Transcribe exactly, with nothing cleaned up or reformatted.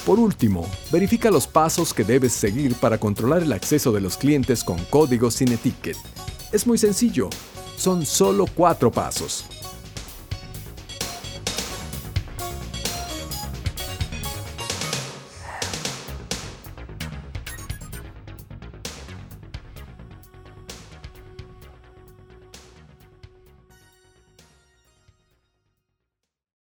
Por último, verifica los pasos que debes seguir para controlar el acceso de los clientes con códigos sin etiquet. Es muy sencillo, son solo cuatro pasos.